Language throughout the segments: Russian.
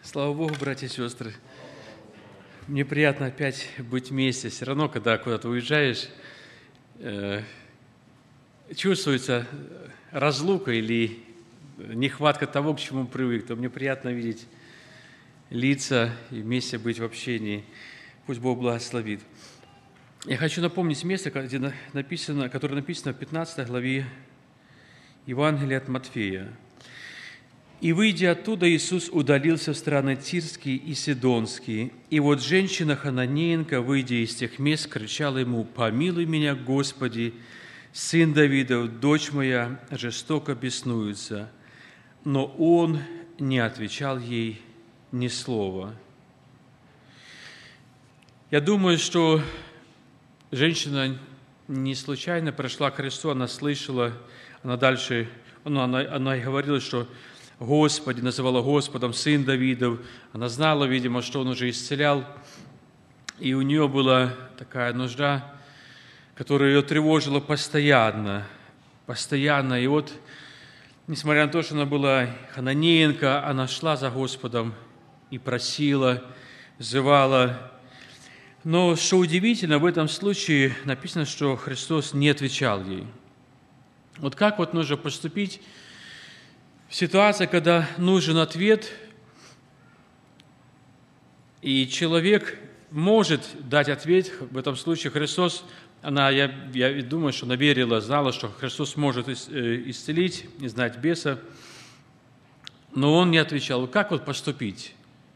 Слава Богу, братья и сестры. Мне приятно опять быть вместе. Все равно, когда куда-то уезжаешь, чувствуется разлука или нехватка того, к чему привык. То мне приятно видеть лица и вместе быть в общении. Пусть Бог благословит. Я хочу напомнить место, которое написано в 15 главе Евангелия от Матфея. «И, выйдя оттуда, Иисус удалился в страны Тирские и Сидонские. И вот женщина Хананеенка, выйдя из тех мест, кричала ему: „Помилуй меня, Господи, сын Давидов, дочь моя жестоко беснуется“. Но он не отвечал ей ни слова». Я думаю, что женщина не случайно пришла к Христу, она слышала, она и говорила, что Господи, называла Господом сын Давидов. Она знала, видимо, что Он уже исцелял, и у нее была такая нужда, которая ее тревожила постоянно. И вот, несмотря на то, что она была хананеенка, она шла за Господом и просила, взывала. Но, что удивительно, в этом случае написано, что Христос не отвечал ей. Вот как вот нужно поступить в ситуации, когда нужен ответ, и человек может дать ответ. В этом случае Христос, я думаю, что она верила, знала, что Христос может исцелить, изгнать беса, но Он не отвечал. Как вот поступить?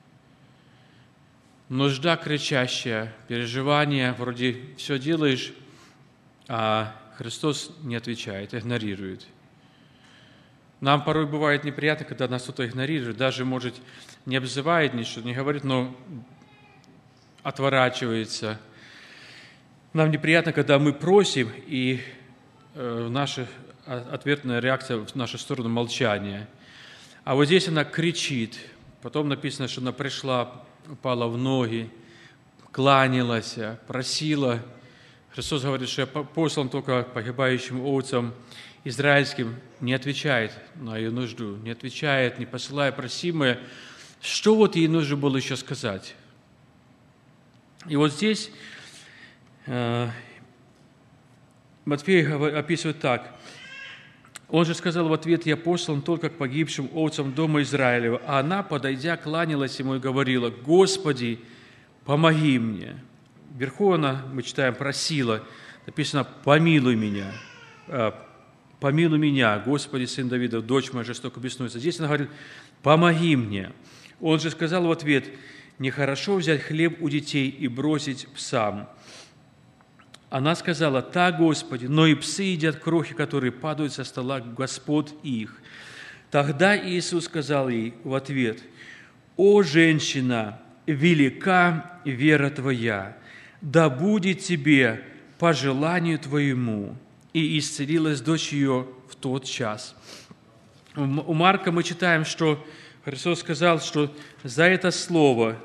Нужда кричащая, переживания, вроде все делаешь, а Христос не отвечает, игнорирует. Нам порой бывает неприятно, когда нас кто-то игнорирует, даже, может, не обзывает, ничего не говорит, но отворачивается. Нам неприятно, когда мы просим, и наша ответная реакция в нашу сторону – молчание. А вот здесь она кричит. Потом написано, что она пришла, упала в ноги, кланялась, просила. Христос говорит, что я послан только погибающим овцам израильским, не отвечает на ее нужду, не отвечает, не посылая просимое. Что вот ей нужно было еще сказать? И вот здесь Матфей описывает так. Он же сказал в ответ: «Я послан только к погибшим овцам дома Израилева». А она, подойдя, кланялась ему и говорила: «Господи, помоги мне». Вверху она, мы читаем, просила, написано: «Помилуй меня». «Помилуй меня, Господи, сын Давидов, дочь моя жестоко беснуется». Здесь она говорит: «Помоги мне». Он же сказал в ответ: «Нехорошо взять хлеб у детей и бросить псам». Она сказала: «Так, Господи, но и псы едят крохи, которые падают со стола господ их». Тогда Иисус сказал ей в ответ: «О, женщина, велика вера твоя, да будет тебе по желанию твоему». И исцелилась дочь ее в тот час. У Марка мы читаем, что Христос сказал, что за это слово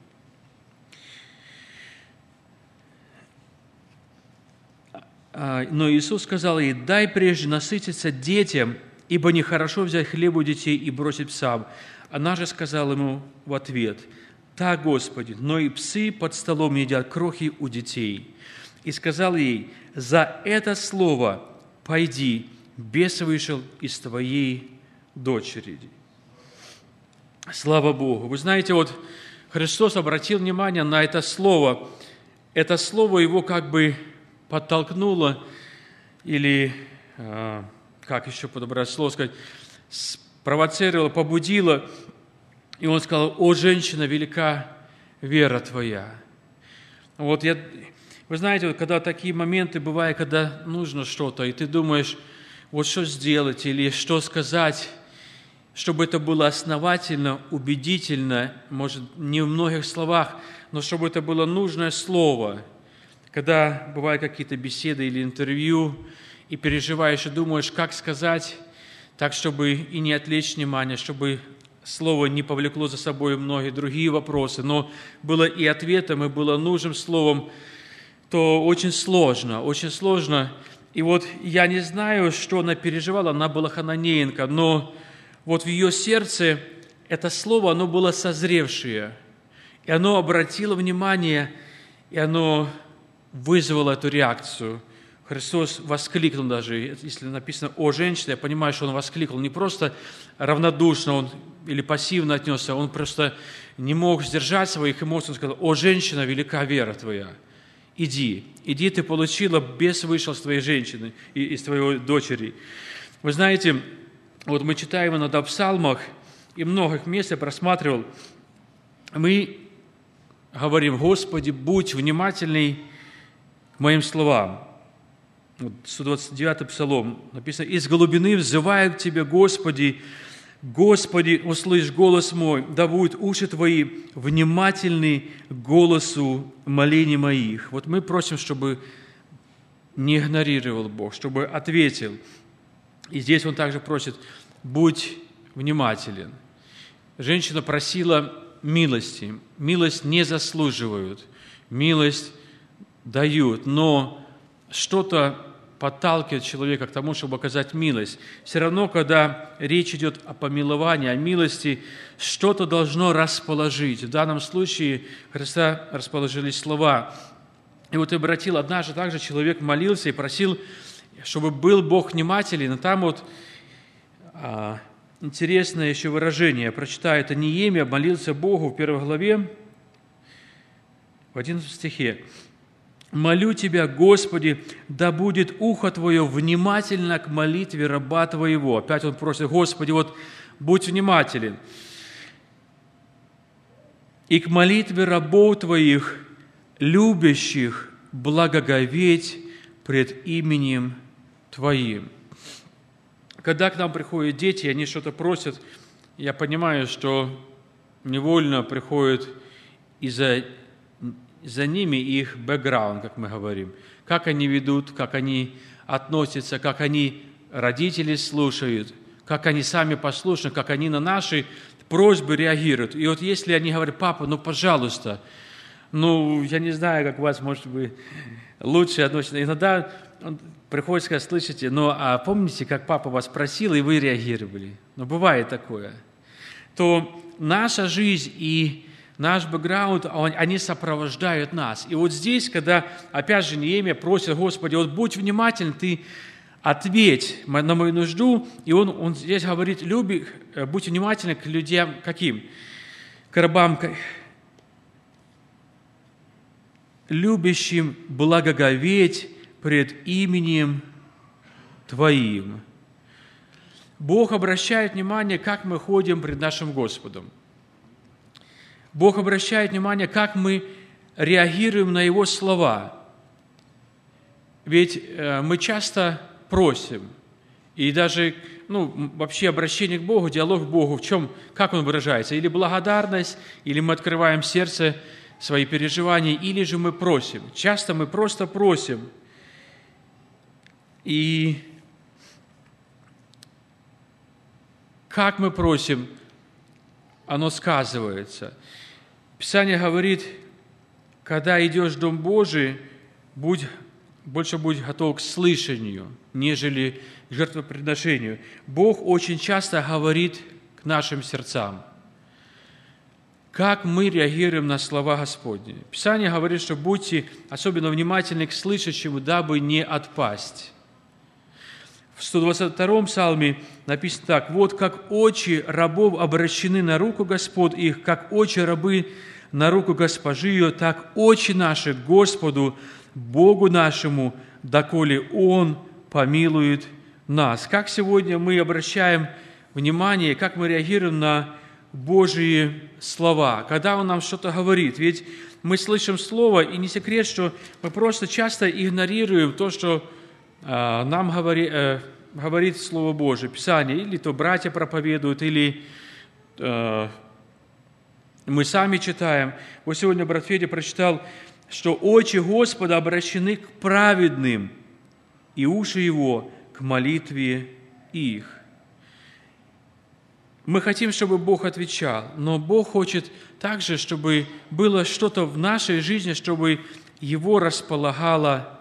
но Иисус сказал ей: «Дай прежде насытиться детям, ибо нехорошо взять хлеб у детей и бросить псам». Она же сказала ему в ответ: «Так, Господи, но и псы под столом едят крохи у детей». И сказал ей: «За это слово пойди, бес вышел из твоей дочери». Слава Богу! Вы знаете, вот Христос обратил внимание на это слово. Это слово его как бы подтолкнуло, или, как еще подобрать слово сказать, спровоцировало, побудило. И он сказал: «О, женщина, велика вера твоя». Вот вы знаете, вот когда такие моменты бывают, когда нужно что-то, и ты думаешь, вот что сделать или что сказать, чтобы это было основательно, убедительно, может, не в многих словах, но чтобы это было нужное слово. Когда бывают какие-то беседы или интервью, и переживаешь, и думаешь, как сказать, так, чтобы и не отвлечь внимание, чтобы слово не повлекло за собой многие другие вопросы, но было и ответом, и было нужным словом, то очень сложно, очень сложно. И вот я не знаю, что она переживала, она была хананеенка, но вот в ее сердце это слово, оно было созревшее, и оно обратило внимание, и оно вызвало эту реакцию. Христос воскликнул даже, если написано «О женщине», я понимаю, что Он воскликнул не просто равнодушно или пассивно отнесся, Он просто не мог сдержать своих эмоций, Он сказал: «О женщина, велика вера твоя, иди, ты получила, бес вышел с твоей женщины и из твоей дочери». Вы знаете, вот мы читаем иногда в псалмах, и многих мест я просматривал, мы говорим: «Господи, будь внимательный к моим словам». 129-й псалом написано: «Из глубины взываю к Тебе, Господи, Господи, услышь голос мой, да будут уши Твои внимательны к голосу молений моих». Вот мы просим, чтобы не игнорировал Бог, чтобы ответил. И здесь Он также просит: будь внимателен. Женщина просила милости. Милость не заслуживают, милость дают, но что-то подталкивает человека к тому, чтобы оказать милость. Все равно, когда речь идет о помиловании, о милости, что-то должно расположить. В данном случае Христа расположились слова. И вот обратил однажды также человек молился и просил, чтобы был Бог внимателен. И там вот интересное еще выражение. Я прочитаю. Это Неемия молился Богу в 1 главе, в 11 стихе. «Молю Тебя, Господи, да будет ухо Твое внимательно к молитве раба Твоего». Опять он просит: «Господи, вот будь внимателен. И к молитве рабов Твоих, любящих благоговеть пред именем Твоим». Когда к нам приходят дети, они что-то просят, я понимаю, что невольно приходит за ними их бэкграунд, как мы говорим. Как они ведут, как они относятся, как они родителей слушают, как они сами послушны, как они на наши просьбы реагируют. И вот если они говорят: «Папа, ну, пожалуйста», я не знаю, как у вас, может быть, лучше относятся. Иногда приходится сказать: «Слышите, а помните, как папа вас просил, и вы реагировали?» Бывает такое. То наша жизнь и наш бэкграунд, они сопровождают нас. И вот здесь, когда, опять же, Неемия просит: «Господи, вот будь внимателен, Ты ответь на мою нужду». И он здесь говорит: будь внимателен к людям, каким? К рабам, любящим благоговеть пред именем Твоим. Бог обращает внимание, как мы ходим пред нашим Господом. Бог обращает внимание, как мы реагируем на Его слова. Ведь мы часто просим, и даже вообще обращение к Богу, диалог к Богу, как он выражается? Или благодарность, или мы открываем сердце, свои переживания, или же мы просим. Часто мы просто просим. И как мы просим, оно сказывается. Писание говорит: когда идешь в Дом Божий, больше будь готов к слышанию, нежели к жертвоприношению. Бог очень часто говорит к нашим сердцам. Как мы реагируем на слова Господни? Писание говорит, что будьте особенно внимательны к слышащему, дабы не отпасть. В 122-м псалме написано так: «Вот как очи рабов обращены на руку Господ их, как очи рабы на руку госпожи ее, так очи наши к Господу, Богу нашему, доколе Он помилует нас». Как сегодня мы обращаем внимание, как мы реагируем на Божьи слова, когда Он нам что-то говорит? Ведь мы слышим Слово, и не секрет, что мы просто часто игнорируем то, что нам говорит Слово Божие, Писание, или то братья проповедуют, или мы сами читаем. Вот сегодня брат Федя прочитал, что очи Господа обращены к праведным, и уши Его к молитве их. Мы хотим, чтобы Бог отвечал, но Бог хочет также, чтобы было что-то в нашей жизни, чтобы Его располагало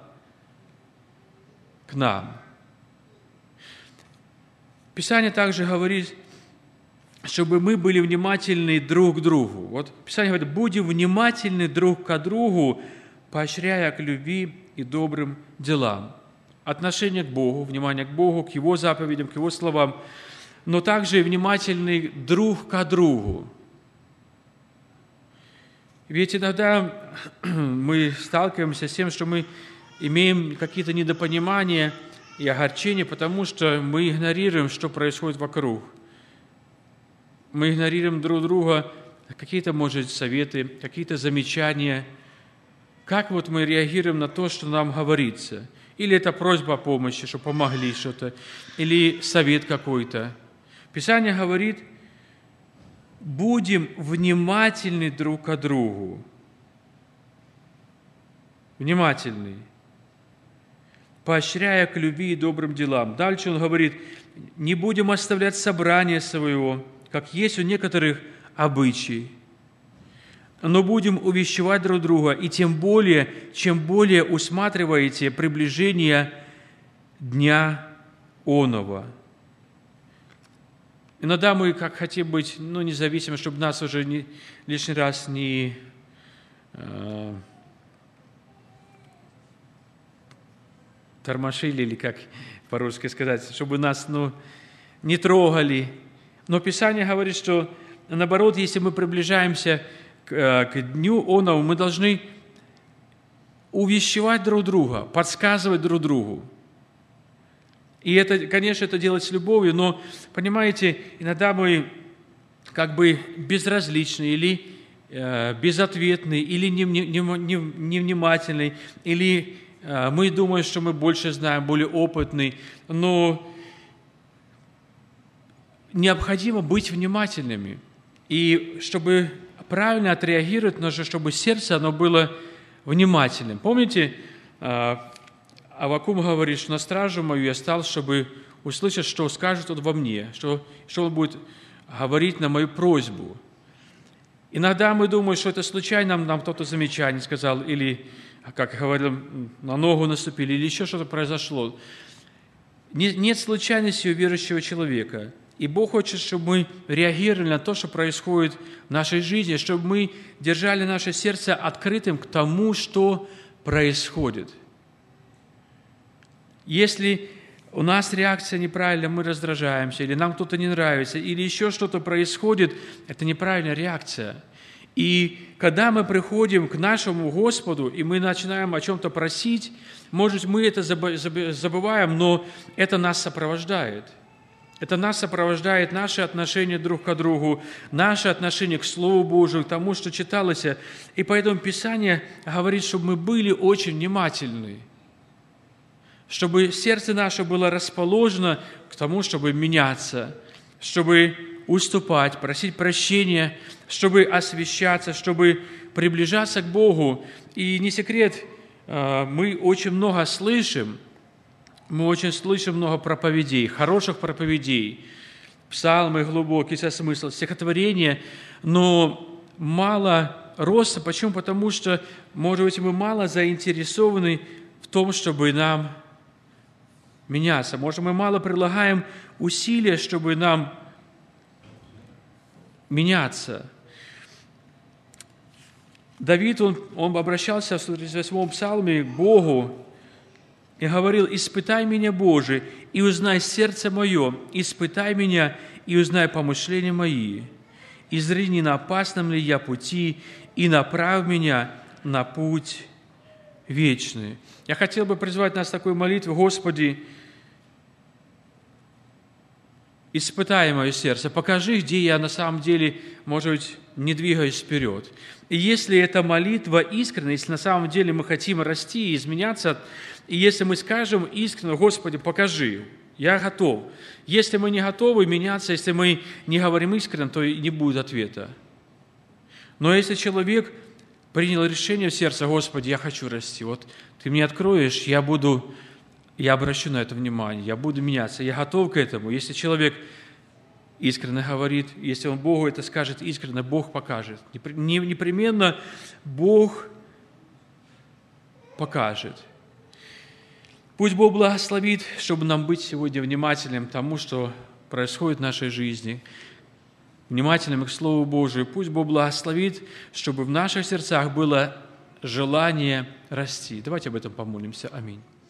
к нам. Писание также говорит, чтобы мы были внимательны друг к другу. Вот Писание говорит, будем внимательны друг к другу, поощряя к любви и добрым делам. Отношение к Богу, внимание к Богу, к Его заповедям, к Его словам, но также и внимательны друг к другу. Ведь иногда мы сталкиваемся с тем, что мы имеем какие-то недопонимания и огорчения, потому что мы игнорируем, что происходит вокруг. Мы игнорируем друг друга, какие-то, может, советы, какие-то замечания. Как вот мы реагируем на то, что нам говорится? Или это просьба о помощи, что помогли что-то, или совет какой-то. Писание говорит, будем внимательны друг к другу. Внимательны. Поощряя к любви и добрым делам. Дальше он говорит, не будем оставлять собрание своего, как есть у некоторых обычай, но будем увещевать друг друга, и тем более, чем более усматриваете приближение дня оного. Иногда мы, как хотим быть независимы, чтобы нас уже лишний раз не тормошили, или как по-русски сказать, чтобы нас не трогали. Но Писание говорит, что наоборот, если мы приближаемся к дню оного, мы должны увещевать друг друга, подсказывать друг другу. И это, конечно, это делать с любовью, но, понимаете, иногда мы как бы безразличны или безответны, или невнимательны, или мы думаем, что мы больше знаем, более опытны, но необходимо быть внимательными. И чтобы правильно отреагировать, нужно, чтобы сердце оно было внимательным. Помните, Аввакум говорит, что на стражу мою я стал, чтобы услышать, что скажет он во мне, что он будет говорить на мою просьбу. Иногда мы думаем, что это случайно нам кто-то замечание сказал, или, как говорил, на ногу наступили, или еще что-то произошло. Нет случайности у верующего человека. И Бог хочет, чтобы мы реагировали на то, что происходит в нашей жизни, чтобы мы держали наше сердце открытым к тому, что происходит. Если у нас реакция неправильная, мы раздражаемся, или нам кто-то не нравится, или еще что-то происходит, это неправильная реакция. И когда мы приходим к нашему Господу, и мы начинаем о чем-то просить, может, мы это забываем, но это нас сопровождает. Это нас сопровождает наше отношение друг к другу, наше отношение к Слову Божию, к тому, что читалось. И поэтому Писание говорит, чтобы мы были очень внимательны, чтобы сердце наше было расположено к тому, чтобы меняться, чтобы уступать, просить прощения, чтобы освящаться, чтобы приближаться к Богу. И не секрет, мы очень много слышим, много проповедей, хороших проповедей, псалмы глубокие, со смыслом, стихотворения, но мало роста. Почему? Потому что, может быть, мы мало заинтересованы в том, чтобы нам меняться. Может, мы мало прилагаем усилия, чтобы нам меняться. Давид, он обращался в 138-м псалме к Богу и говорил: «Испытай меня, Боже, и узнай сердце мое, испытай меня, и узнай помышления мои. Изрини, на опасном ли я пути, и направь меня на путь вечный». Я хотел бы призвать нас к такой молитве: Господи, испытай мое сердце, покажи, где я на самом деле, может быть, не двигаюсь вперед. И если эта молитва искренна, если на самом деле мы хотим расти и изменяться, и если мы скажем искренне: Господи, покажи, я готов. Если мы не готовы меняться, если мы не говорим искренне, то и не будет ответа. Но если человек принял решение в сердце: Господи, я хочу расти, вот Ты мне откроешь, я обращу на это внимание, я буду меняться, я готов к этому. Если человек искренне говорит, если он Богу это скажет искренне, Бог покажет. Непременно Бог покажет. Пусть Бог благословит, чтобы нам быть сегодня внимательным к тому, что происходит в нашей жизни, внимательными к Слову Божию. Пусть Бог благословит, чтобы в наших сердцах было желание расти. Давайте об этом помолимся. Аминь.